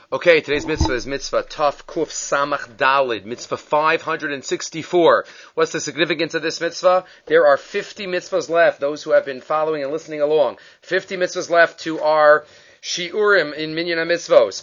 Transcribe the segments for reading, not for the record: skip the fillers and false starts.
Okay, today's mitzvah is mitzvah Taf Kuf Samach Dalid, mitzvah 564. What's the significance of this mitzvah? There are 50 mitzvahs left, those who have been following and listening along. 50 mitzvahs left to our Shiurim in Minyan HaMitzvos.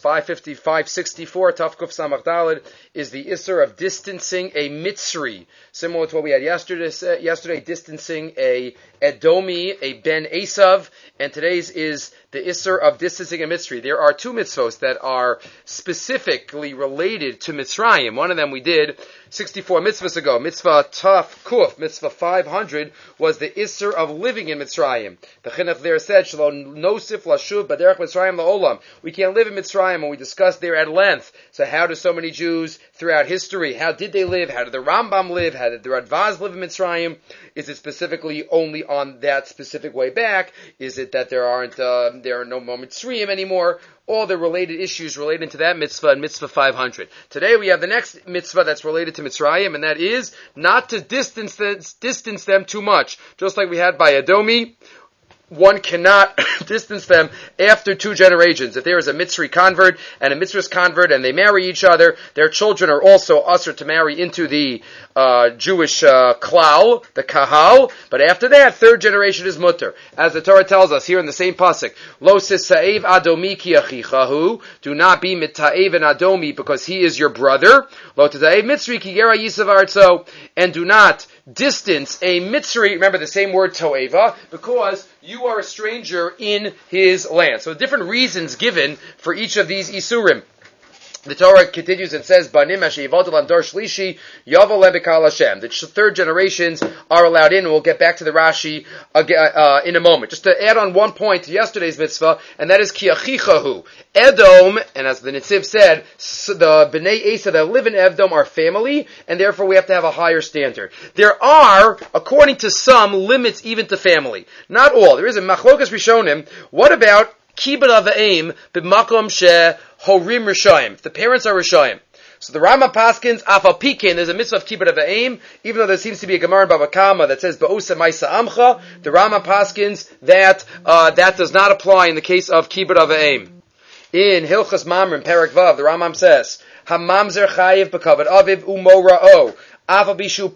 564, Taf Kuf Samach Dalid, is the Isser of distancing a Mitzri, similar to what we had yesterday, distancing a Edomi, a Ben Esav, and today's is the Isser of distancing a Mitzri. There are two mitzvos that are specifically related to Mitzrayim. One of them we did 64 mitzvahs ago. Mitzvah Taf Kuf, mitzvah 500, was the Isser of living in Mitzrayim. The Chinuch there said, Shelo nosif lashuv baderech Mitzrayim la'olam. We can't live in Mitzrayim, and we discussed there at length. So how do so many Jews throughout history, how did they live? How did the Rambam live? How did the Radvaz live in Mitzrayim? Is it specifically only on that specific way back? Is it that there are no more Mitzrayim anymore? All the related issues related to that mitzvah and mitzvah 500. Today we have the next mitzvah that's related to Mitzrayim, and that is not to distance them too much. Just like we had by Edomi, one cannot distance them after 2 generations. If there is a Mitzri convert and a Mitzris convert and they marry each other, their children are also usher to marry into the Jewish klal, the kahal, but after that, 3rd generation is mutter. As the Torah tells us here in the same pasuk, Lo sisa'ev adomi ki achichahu, do not be mita'ev and adomi because he is your brother. Lo tiza'ev Mitzri ki gera yisav artzo, and do not distance a Mitzri, remember the same word to'eva, because you are a stranger in his land. So different reasons given for each of these isurim. The Torah continues and says, "Banim asheivod landor shlishi yavel lebekal Hashem." The 3rd generations are allowed in, and we'll get back to the Rashi in a moment. Just to add on one point to yesterday's mitzvah, and that is ki achichahu. Edom, and as the Nitziv said, the Bnei Esa that live in Edom are family, and therefore we have to have a higher standard. There are, according to some, limits even to family. Not all. There is a machlokas rishonim. What about kibbud avim b'makom she horim rishayim? If the parents are rishayim. So the Rama paskins afal pikin. There's a mitzvah of kibbud avim, even though there seems to be a gemara in Bava Kama that says ba'usa ma'isa amcha. The Rama paskins that that does not apply in the case of kibbud avim. In Hilchas Mamrim Perek Vav, the Rambam says, "Hamamzer chayiv b'kavod aviv umora'o." The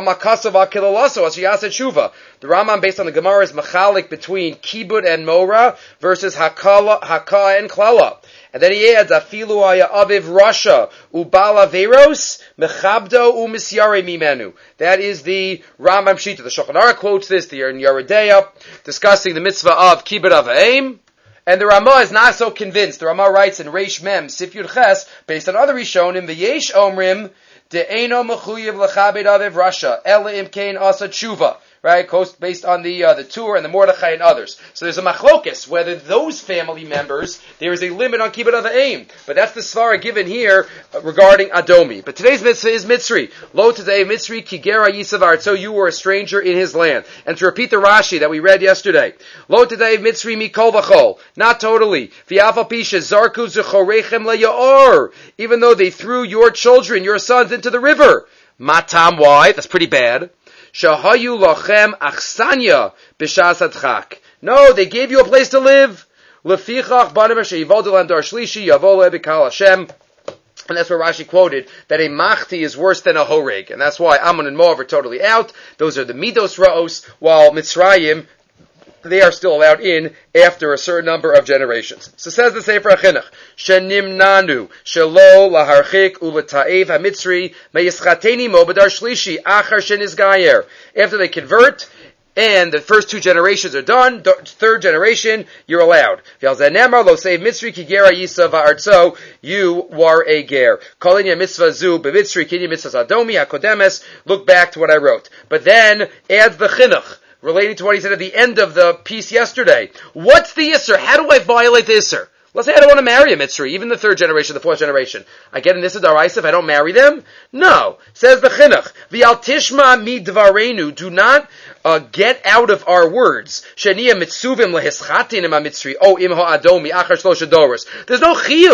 Rambam, based on the Gemara, is machalik between kibud and mora versus haka and klala. And then he adds, afilu haya aviv rasha ubala veros mechabdo umisyare mimenu. That is the Rambam Shita. The Shulchan Aruch quotes this, the Yeridei Deya, discussing the mitzvah of kibud avim. And the Ramah is not so convinced. The Ramah writes in Reish Mem, Sif Yud Ches, based on other Rishonim, V'yesh omrim, de'eno mechuyev l'chabed aviv rasha, ela imkein asa tshuva. Right, based on the Tur and the Mordechai and others. So there's a machlokes whether those family members, there is a limit on kibbud avim. But that's the svara given here regarding Adomi. But today's mitzvah is Mitzri. Lo today's Mitzri ki gera yisav artzo, you were a stranger in his land. And to repeat the Rashi that we read yesterday, Lo today's Mitzri mikol v'chol, not totally. V'afal pisha zarku zechorechem le'yaor, even though they threw your children, your sons, into the river. Matam, why? That's pretty bad. Shahayu lachem achsanya b'shas adchak. No, they gave you a place to live. Lefichach banim sheivod landar shlishi yavol lebekal Hashem. And that's where Rashi quoted that a machti is worse than a horeg, and that's why Ammon and Moab are totally out. Those are the midos raos, while Mitzrayim, they are still allowed in after a certain number of generations. So says the Sefer HaChinuch, Shenimnanu, Shelo laharchik uleta'ev hamitzri, meyischateni mo b'dar shlishi, achar shenizgayer. After they convert, and the first 2 generations are done, 3rd generation, you're allowed. V'alzanemar lo seiv mitzri ki gera yisav ha'artzo, you were a ger. Kolinya mitzvah zu b'mitzri kinya mitzvah adomi hakodemes, look back to what I wrote. But then, adds the chinuch, relating to what he said at the end of the piece yesterday. What's the Isser? How do I violate the Isser? Let's say I don't want to marry a Mitzri, even the 3rd generation, the 4th generation. I get an Isser Daraisa if I don't marry them? No. Says the Chinuch, V'al tishma mi dvarenu, do not get out of our words. Sheniya mitzuvim leheschatin im ha-Mitzri, o im ha-Adomi, achar shlosha doros. There's no chiyuv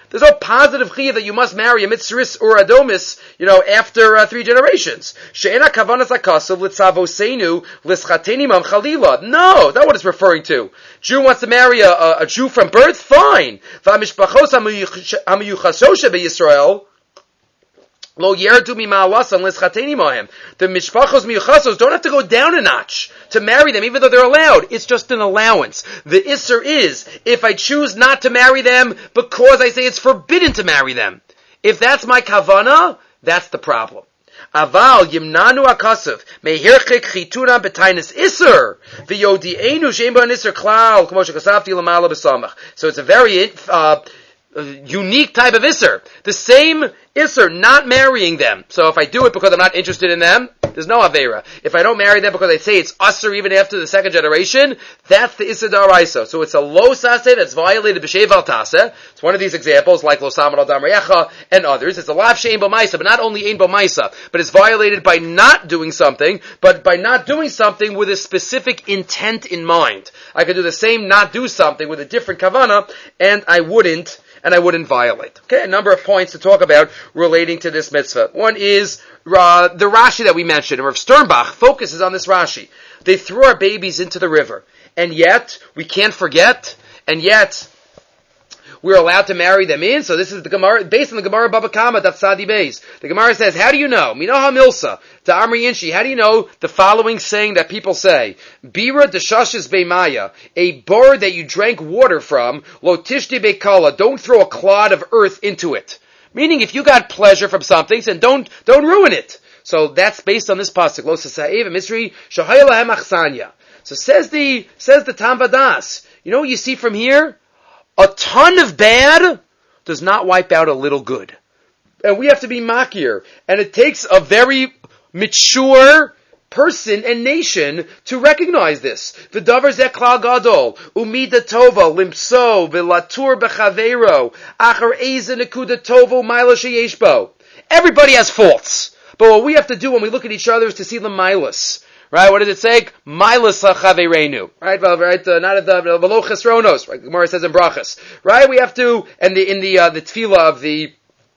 There's no positive chiyuv that you must marry a mitzris or adomis, after 3 generations. She'ena kavanas akasav litzavoseinu lischateni mam chalila. No, that's what it's referring to. Jew wants to marry a Jew from birth, fine. V'amishpachos hamiyuchasoshe beYisrael. Lo yerdu mima'alasan lischateni mahem. The mishpachos miyuchasos don't have to go down a notch to marry them, even though they're allowed. It's just an allowance. The isser is, if I choose not to marry them because I say it's forbidden to marry them. If that's my kavana, that's the problem. Aval yimnanu akasav mehirchik chituna betainis isser v'yodi'enu she'en b'an isser klal k'mo shekasavti l'mala b'samach. So it's a very unique type of isser. The same isser, not marrying them. So if I do it because I'm not interested in them, there's no aveira. If I don't marry them because I say it's usser even after the 2nd generation, that's the isser daraisa. So it's a lo saseh that's violated b'shei val taseh. It's one of these examples like lo samar al dam reyecha and others. It's a lav she'ein bo maisa, but not only ein bo maisa, but it's violated by not doing something, but by not doing something with a specific intent in mind. I could do the same not do something with a different kavana, and I wouldn't violate. Okay, a number of points to talk about relating to this mitzvah. One is the Rashi that we mentioned, and Rav Sternbach focuses on this Rashi. They threw our babies into the river, and yet we can't forget, and yet we're allowed to marry them in. So this is the Gemara, based on the Gemara Baba Kama, Daf Sadi Beis. The Gemara says, how do you know? Minoha Milsa, to Amri Yinshi, how do you know the following saying that people say? Bira deshashes beimaya, a board that you drank water from, lo tishti bekala, don't throw a clod of earth into it. Meaning, if you got pleasure from something, then don't ruin it. So that's based on this pasuk. Lo sasa'ev misri shahayla hemachsanya. So says the Tam Vadas. You know what you see from here? A ton of bad does not wipe out a little good. And we have to be makir. And it takes a very mature person and nation to recognize this. V'davar zeh klal gadol, umida tova, limso, v'latur b'chaveiro, achar eze nekuda tovo, maila sheyesh bo. Everybody has faults. But what we have to do when we look at each other is to see the milas. Right? What does it say? Milas chavereinu. Right? Not at the velo chesronos. Right? Gemara says in brachas. Right? We have to, and in the tefillah of the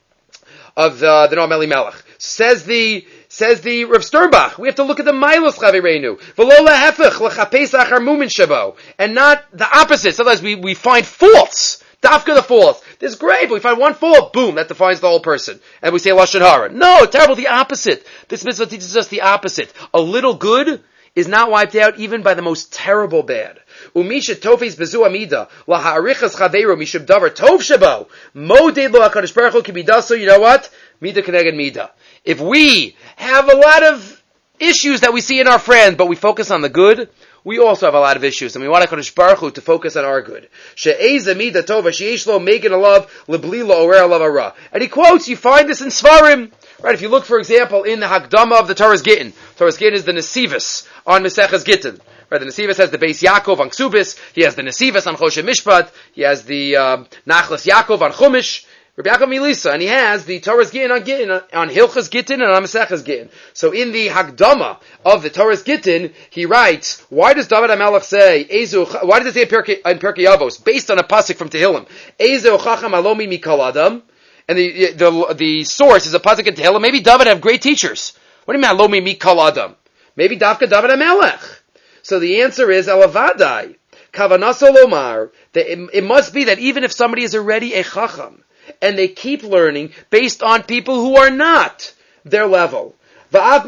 Noam Elimelech says the Rav Sternbach. We have to look at the milos chavereinu. Velo lehefech lechapes achar mumin shebo, and not the opposite. Sometimes we find faults. Dafka the faults. This is great, but we find one fault, boom, that defines the whole person. And we say Lashon Hara. No, terrible, the opposite. This mitzvah teaches us the opposite. A little good is not wiped out even by the most terrible bad. Umisha tofes bezu amida, la ha'arichas chaveru mishub davar tov shebo, moded lo HaKadosh Baruch Hu kibidaso, you know what? Mida keneged mida. If we have a lot of issues that we see in our friends, but we focus on the good, we also have a lot of issues, and we want HaKadosh Baruch Hu to focus on our good. She'eza mida tova she'esh lo megan alav lebli lo orer alav hara. And he quotes, you find this in Svarim. Right, if you look, for example, in the Hakdama of the Torah's Gittin. Torah's Gittin is the Nesivus on Mesechas Gittin. Right, the Nesivus has the Beis Yaakov on Ksubis. He has the Nesivus on Choshe Mishpat. He has the Nachlas Yaakov on Chumash. Rabbi Yaakov Milisa, and he has the Torah's Gittin on Hilchas Gittin and on Mesechas Gittin. So in the Hakdama of the Torah's Gittin, he writes, why does David HaMelech say, why does it say in Pirkei Avos, based on a pasuk from Tehillim, Ezo Chacham Alomi Mikol Adam? And the source is a pasuk in Tehillim. Maybe David have great teachers. What do you mean Alomi Mikol Adam? Maybe Dafka David HaMelech. So the answer is Alavadai. Kavanaso Lomar. It must be that even if somebody is already a Chacham, and they keep learning based on people who are not their level. And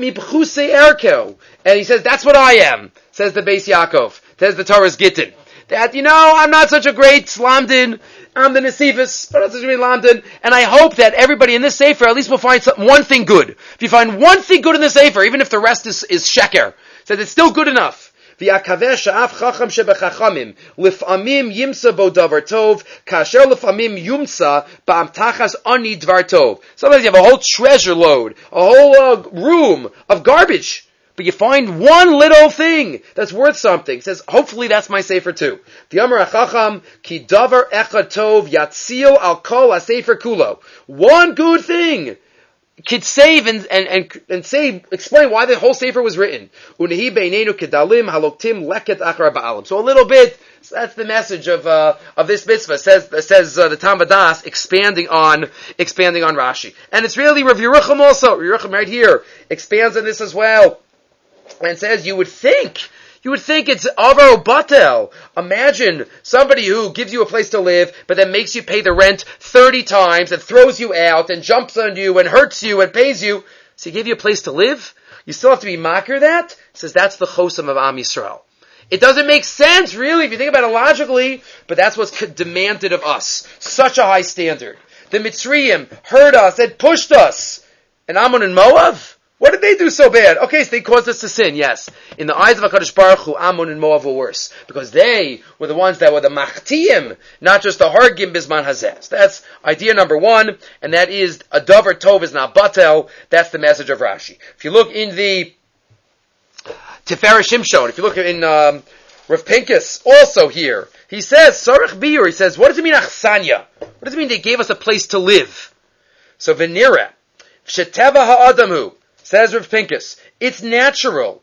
he says, that's what I am, says the Beis Yaakov, says the Torah's Gittin. That, I'm not such a great Slamdin, I'm the Nesivus, but not such a great Lamdin, and I hope that everybody in this Sefer at least will find one thing good. If you find one thing good in the Sefer, even if the rest is sheker, says it's still good enough. V'yakaveh sha'af chacham shebechachamim lif'amim yimsa bo davar tov kasher lif'amim yumsa ba'amtachas ani dvar tov. Sometimes you have a whole treasure load, a whole room of garbage, but you find one little thing that's worth something. It says, hopefully that's my sefer too. The Amar HaChacham ki davar echad tov yatzil al kol ha-sefer kulo. One good thing could save and say, explain why the whole sefer was written. Unehi beinenu kedalim haloktim leket achar ba'alim. So a little bit So that's the message of this mitzvah. Says the Talmud Das expanding on Rashi, and it's really Rav Yerucham also. Rav Yerucham right here expands on this as well, and says you would think it's Avar Batel. Imagine somebody who gives you a place to live, but then makes you pay the rent 30 times and throws you out and jumps on you and hurts you and pays you. So he gave you a place to live? You still have to be makir that? He says that's the chosam of Am Yisrael. It doesn't make sense, really, if you think about it logically, but that's what's demanded of us. Such a high standard. The Mitzrayim hurt us and pushed us. And Ammon and Moab? What did they do so bad? Okay, so they caused us to sin, yes. In the eyes of HaKadosh Baruch Hu, Ammon and Moab were worse. Because they were the ones that were the Machtiyim, not just the Hargim Bisman Hazeh. So that's idea number one, and that is, a Dover Tov is not Batel. That's the message of Rashi. If you look in the Tiferet Shimshon, if you look in Rav Pinkus, also here, he says, Sarach Biyur, he says, what does it mean Achsanya? What does it mean they gave us a place to live? So Venira, Sheteva Ha'adamu, says Rav Pinkus, it's natural.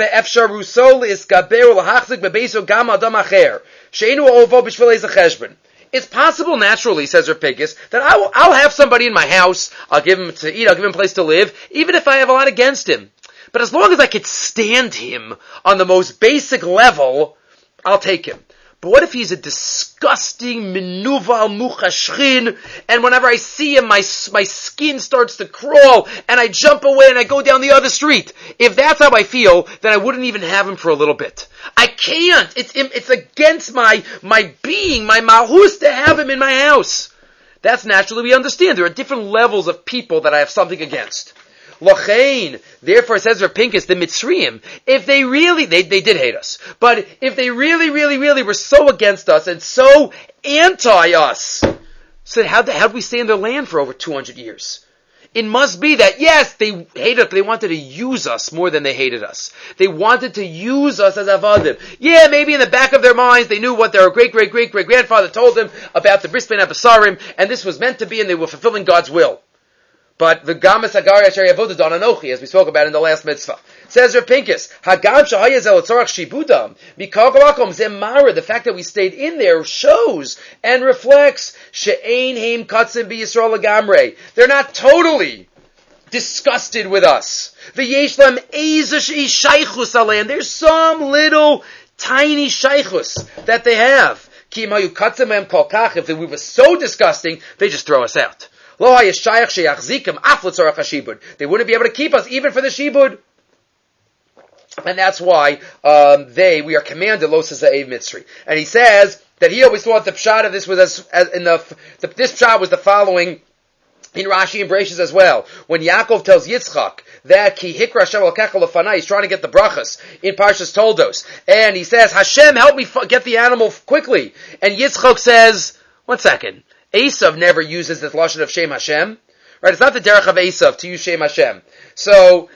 It's possible naturally, says Rav Pinkus, that I'll have somebody in my house, I'll give him to eat, I'll give him a place to live, even if I have a lot against him. But as long as I could stand him on the most basic level, I'll take him. But what if he's a disgusting menuval muchashchin, and whenever I see him, my skin starts to crawl, and I jump away and I go down the other street? If that's how I feel, then I wouldn't even have him for a little bit. I can't. It's against my being, my malhus, to have him in my house. That's naturally we understand. There are different levels of people that I have something against. Lachain, therefore says Rav Pinkus, the Mitzrayim, if they really, they did hate us, but if they really were so against us and so anti us, so how'd we stay in their land for over 200 years? It must be that, yes, they hated us, but they wanted to use us more than they hated us. They wanted to use us as avadim. Yeah, maybe in the back of their minds, they knew what their great-great-great-great-grandfather told them about the Bris Ben Abasarim, and this was meant to be, and they were fulfilling God's will. But the Gamas Hagari Asher Yavodah Don Anochi, as we spoke about in the last mitzvah, says Rav Pinkus, Hagam Shahaya Zel Tzorach Shibudam, Mikagalakom Zemara, the fact that we stayed in there shows and reflects She'ein Heim Katzim B'Yisrael Lagamre. They're not totally disgusted with us. V'yeshlam Eizash Shaychus Alein. There's some little tiny shaychus that they have. Ki Mayu Katzim Em Kolkach. If we were so disgusting, they just throw us out. They wouldn't be able to keep us even for the shibud. And that's why we are commanded lo seza'ev mitzri. And he says that he always thought the pshat of this was this pshat was the following in Rashi and Bereshis as well. When Yaakov tells Yitzchak that ki hikra Hashem l'kecha lefanai, he's trying to get the brachas in Parshas Toldos, and he says, Hashem, help me get the animal quickly. And Yitzchak says, 1 second. Esav never uses this lashon of Shem Hashem, right? It's not the derech of Esav to use Shem Hashem. So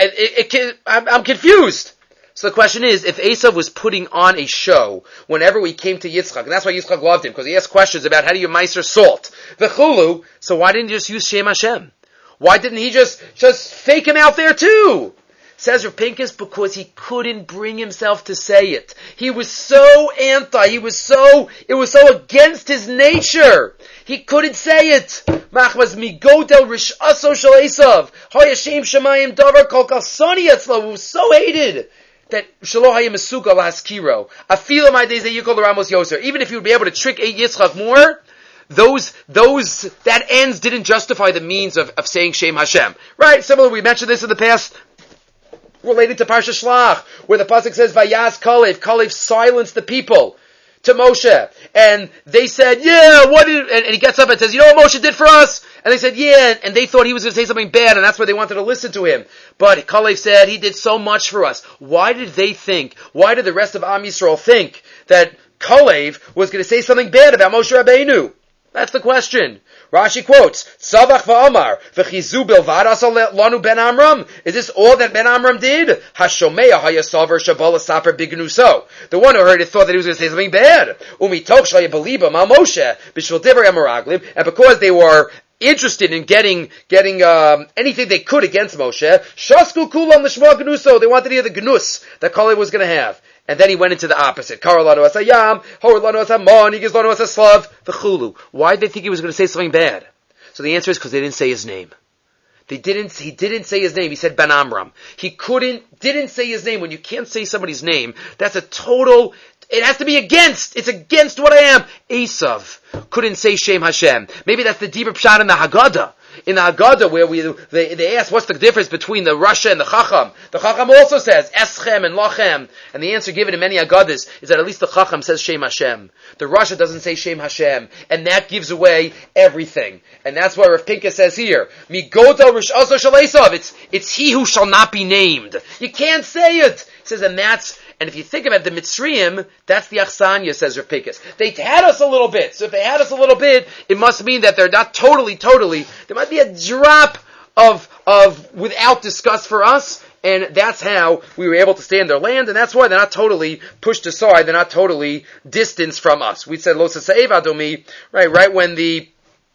I'm confused. So the question is, if Esav was putting on a show whenever we came to Yitzchak, and that's why Yitzchak loved him, because he asked questions about how do you meiser salt, the chulu. So why didn't he just use Shem Hashem? Why didn't he just fake him out there too? Says Rav Pinkus, because he couldn't bring himself to say it. He was so anti, it was so against his nature. He couldn't say it. Machmas migodel rishaso shel Esav. Hayashem shemayim davar kol kalsani etzlo. He was so hated that shelo hayim mesuga laskiro. Afilo my days that yikol ramos yoser. Even if you would be able to trick Yitzchak more, that ends didn't justify the means of saying Shem Hashem. Right? Similar, we mentioned this in the past, related to Parsha Shlach, where the pasuk says, Vayaz Kalev silenced the people to Moshe, and they said, yeah, and he gets up and says, you know what Moshe did for us? And they said, yeah, and they thought he was going to say something bad, and that's why they wanted to listen to him. But Kalev said, he did so much for us. Why did the rest of Am Yisrael think that Kalev was going to say something bad about Moshe Rabbeinu? That's the question. Rashi quotes, Tzavach v'amar, v'chizu bilvad asa lanu ben Amram. Is this all that Ben Amram did? Hashomeya hayasavar shavala saper bignuso. The one who heard it thought that he was going to say something bad. Umitoch shayabaliba ma Moshe, b'shvil divrei amaraglim. And because they were interested in getting anything they could against Moshe, shasku kulam l'shma gnuso. They wanted to hear the gnus that Kalev was going to have. And then he went into the opposite. Karalanu as hayam, horlanu as hamon, yigizlanu as a slav, v'chulu. Why did they think he was going to say something bad? So the answer is because they didn't say his name. He didn't say his name. He said Ben Amram. Didn't say his name. When you can't say somebody's name, that's a total, it has to be it's against what I am. Esav couldn't say Shem Hashem. Maybe that's the deeper pshat in the Haggadah. In the Haggadah, where they ask what's the difference between the Rasha and the Chacham. The Chacham also says Eschem and Lachem, and the answer given in many Haggadahs is that at least the Chacham says Shem Hashem. The Rasha doesn't say Shem Hashem, and that gives away everything. And that's why Rav Pinka says here, Migoda Rish Aso Shel Esav. It's he who shall not be named. You can't say it. He says, and if you think about the Mitzrayim, that's the Achsanya, says Rav Pinkus. They had us a little bit. So if they had us a little bit, it must mean that they're not totally, there might be a drop of without disgust for us, and that's how we were able to stay in their land, and that's why they're not totally pushed aside, they're not totally distanced from us. We said, Lo Saseiv Adomi, right when the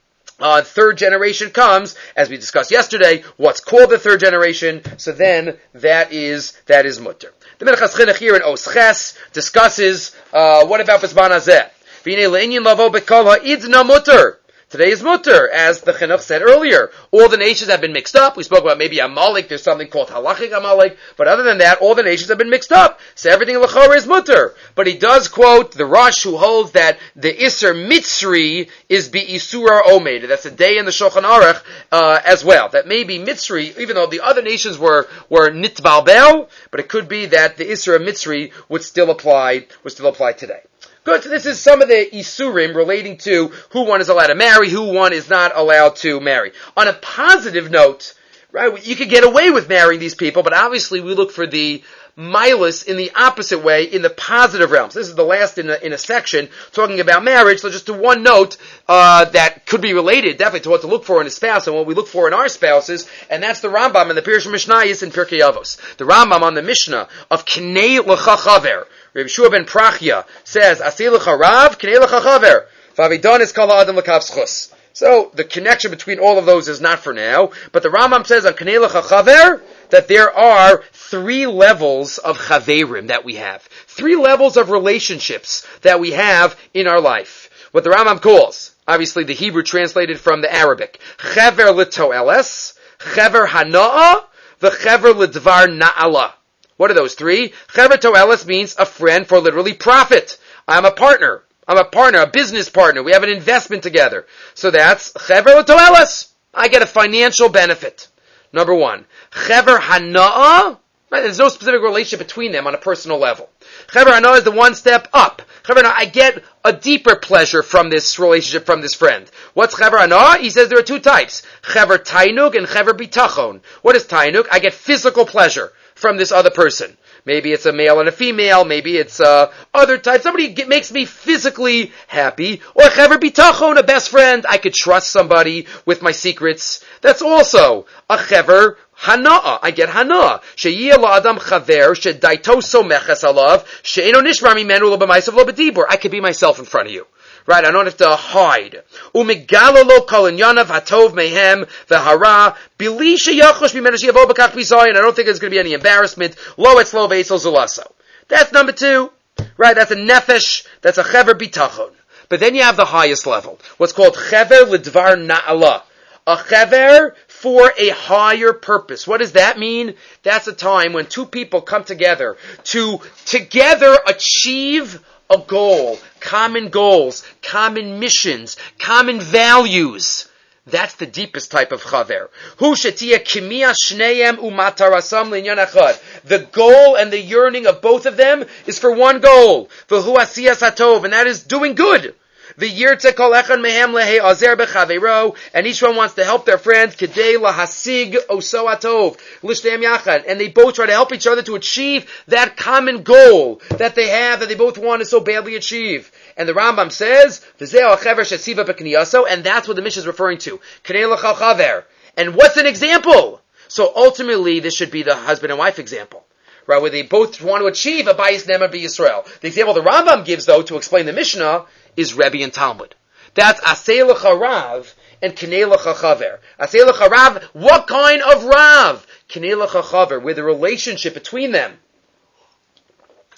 third generation comes, as we discussed yesterday, what's called the third generation, so then that is mutter. The Menachas Chinuch here in Osches discusses, what about Bisman Hazeh? V'nei le'inyin lavo bekol ha'idna mutter. Today is mutter, as the Chinuch said earlier. All the nations have been mixed up. We spoke about maybe Amalek, there's something called Halachic Amalek, but other than that, all the nations have been mixed up. So everything in L'chorah is mutter. But he does quote the Rosh who holds that the Isser Mitzri is Be'isura Omed. That's a day in the Shulchan Aruch, as well. That maybe Mitzri, even though the other nations were Nitbalbel, but it could be that the Isser Mitzri would still apply today. Good, so this is some of the Isurim relating to who one is allowed to marry, who one is not allowed to marry. On a positive note, right, you could get away with marrying these people, but obviously we look for the milus in the opposite way, in the positive realms. This is the last in a section talking about marriage, so just to one note that could be related definitely to what to look for in a spouse and what we look for in our spouses, and that's the Rambam and the Pirush Mishnayos in Pirkei Avos. The Rambam on the Mishnah of Knei L'cha Chaver. Rabbi Shua ben Prachya says, Asei L'cha Rav, Knei L'cha Chaver. V'avidan is kol ha'adam l'kav schus. So the connection between all of those is not for now, but the Rambam says on Knei L'cha Chaver that there are 3 levels of chaverim that we have. 3 levels of relationships that we have in our life. What the Rambam calls, obviously the Hebrew translated from the Arabic, chaver l'to'eles, chaver hana'a, v'chaver l'dvar na'ala. What are those 3? Chaver to'eles means a friend for literally profit. I'm a partner, a business partner. We have an investment together. So that's chaver l'to'eles. I get a financial benefit. Number 1. Chaver hana'a, right? There's no specific relationship between them on a personal level. Chaver hana'a is the one step up. Chaver hana'a, I get a deeper pleasure from this relationship, from this friend. What's chaver hana'a? He says there are 2 types. Chaver tainug and chaver bitachon. What is tainug? I get physical pleasure from this other person. Maybe it's a male and a female, maybe it's other types. Somebody makes me physically happy. Or chaver bitachon, a best friend. I could trust somebody with my secrets. That's also a chaver hana'a. I get hana'a. Sheyiyah la'adam chaver, shedaito someches alav, she'eno nishmar mimenu lo b'maisav lo b'dibur. I could be myself in front of you. Right, I don't have to hide. Umigalolo kolinyanav hatov mehem v'hara bili sheyachosh b'menu sheyavo b'kach b'zayin. I don't think there's going to be any embarrassment. Lo etzlo v'etzel zulaso. That's number 2. Right, that's a nefesh. That's a chaver bitachon. But then you have the highest level. What's called chaver l'dvar na'ala. A chaver for a higher purpose. What does that mean? That's a time when 2 people come together to together achieve a goal, common goals, common missions, common values. That's the deepest type of chaver. Hu shetia kimia shneim umatarasam linyan achad. The goal and the yearning of both of them is for one goal. V'hu asiyas hatov, and that is doing good. The yirtze kol echad mehem lehe azer bechaveiro, and each one wants to help their friend kedei lahasig oso atov l'shteim yachad, and they both try to help each other to achieve that common goal that they have, that they both want to so badly achieve. And the Rambam says, v'zeh achever shesiva b'kniyaso, and that's what the Mishnah is referring to. Knei l'chal chaver. And what's an example? So ultimately, this should be the husband and wife example. Right, where they both want to achieve a bayis nema b'Yisrael. The example the Rambam gives, though, to explain the Mishnah, is Rebbe and Talmud. That's Asei L'cha Rav and Knei L'cha Chaver. Asei L'cha Rav, what kind of Rav? Knei L'cha Chaver, where the relationship between them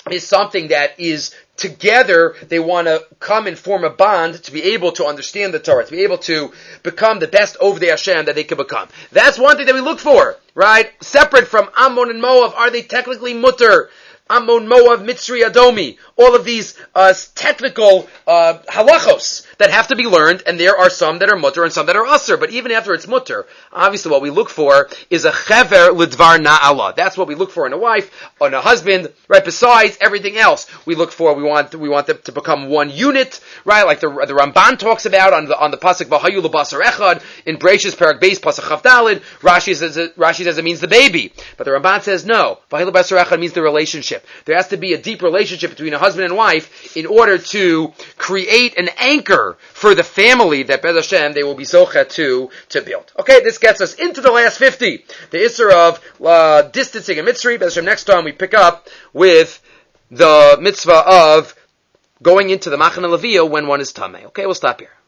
is something that is together, they want to come and form a bond to be able to understand the Torah, to be able to become the best over the Hashem that they can become. That's one thing that we look for, right? Separate from Ammon and Moab, are they technically mutter? Ammon, Moab, Mitzri, Adomi, all of these technical halachos that have to be learned, and there are some that are mutter and some that are usr. But even after it's mutter, obviously what we look for is a chever lidvar na'ala. That's what we look for in a wife, in a husband, right? Besides everything else, we look for, we want them to become one unit, right? Like the Ramban talks about on the pasuk v'hayu l'basar echad in Bereishis Parak Beis pasuk Chav Daled. Rashi says it means the baby, but the Ramban says no. V'hayu l'basar echad means the relationship. There has to be a deep relationship between a husband and wife in order to create an anchor for the family that Bez Hashem they will be zocha to build. Okay, this gets us into the last 50. The Isser of distancing and Mitzri. Bez Hashem, next time we pick up with the mitzvah of going into the Machane Leviah when one is Tameh. Okay, we'll stop here.